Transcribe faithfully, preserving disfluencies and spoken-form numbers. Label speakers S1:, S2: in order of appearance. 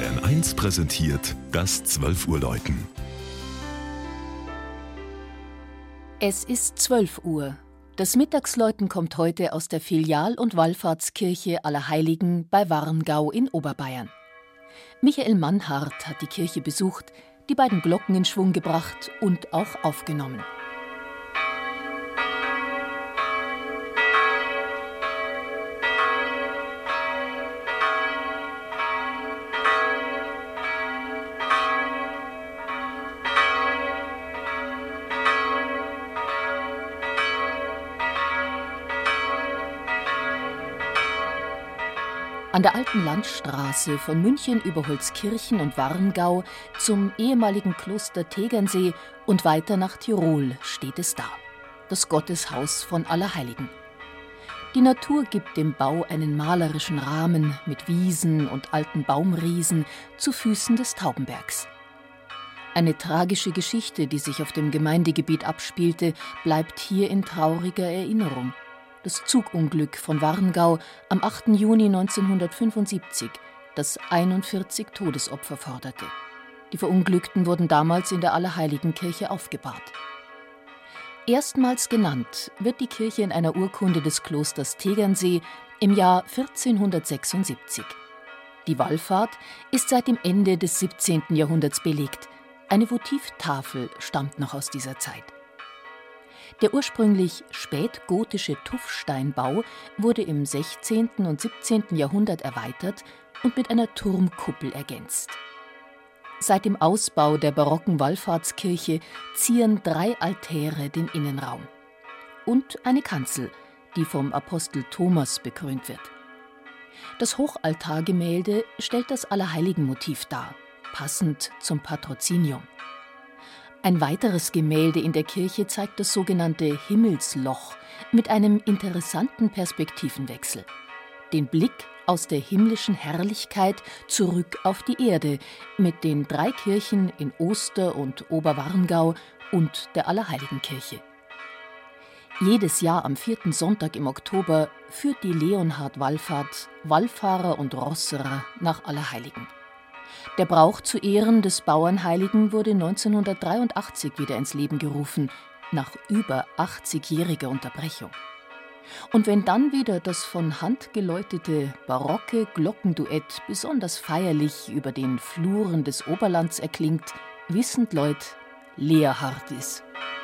S1: Bayern eins präsentiert das zwölf Uhr Läuten.
S2: Es ist zwölf Uhr. Das Mittagsläuten kommt heute aus der Filial- und Wallfahrtskirche Allerheiligen bei Warngau in Oberbayern. Michael Mannhardt hat die Kirche besucht, die beiden Glocken in Schwung gebracht und auch aufgenommen. An der alten Landstraße von München über Holzkirchen und Warngau zum ehemaligen Kloster Tegernsee und weiter nach Tirol steht es da, das Gotteshaus von Allerheiligen. Die Natur gibt dem Bau einen malerischen Rahmen mit Wiesen und alten Baumriesen zu Füßen des Taubenbergs. Eine tragische Geschichte, die sich auf dem Gemeindegebiet abspielte, bleibt hier in trauriger Erinnerung. Das Zugunglück von Warngau am achten Juni neunzehnhundertfünfundsiebzig, das einundvierzig Todesopfer forderte. Die Verunglückten wurden damals in der Allerheiligenkirche aufgebahrt. Erstmals genannt wird die Kirche in einer Urkunde des Klosters Tegernsee im Jahr vierzehnhundertsechsundsiebzig. Die Wallfahrt ist seit dem Ende des siebzehnten Jahrhunderts belegt. Eine Votivtafel stammt noch aus dieser Zeit. Der ursprünglich spätgotische Tuffsteinbau wurde im sechzehnten und siebzehnten Jahrhundert erweitert und mit einer Turmkuppel ergänzt. Seit dem Ausbau der barocken Wallfahrtskirche zieren drei Altäre den Innenraum und eine Kanzel, die vom Apostel Thomas bekrönt wird. Das Hochaltargemälde stellt das Allerheiligenmotiv dar, passend zum Patrozinium. Ein weiteres Gemälde in der Kirche zeigt das sogenannte Himmelsloch mit einem interessanten Perspektivenwechsel. Den Blick aus der himmlischen Herrlichkeit zurück auf die Erde mit den drei Kirchen in Oster- und Oberwarngau und der Allerheiligenkirche. Jedes Jahr am vierten Sonntag im Oktober führt die Leonhard-Wallfahrt Wallfahrer und Rosserer nach Allerheiligen. Der Brauch zu Ehren des Bauernheiligen wurde neunzehnhundertdreiundachtzig wieder ins Leben gerufen, nach über achtzigjähriger Unterbrechung. Und wenn dann wieder das von Hand geläutete barocke Glockenduett besonders feierlich über den Fluren des Oberlands erklingt, wissen Leut, Leerhard is.